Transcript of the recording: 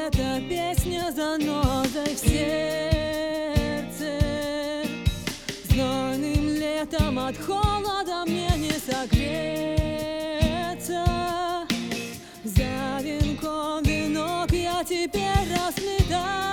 Эта песня занозой в сердце. Знойным летом от холода мне не согреться. За венком венок я теперь расплетаю.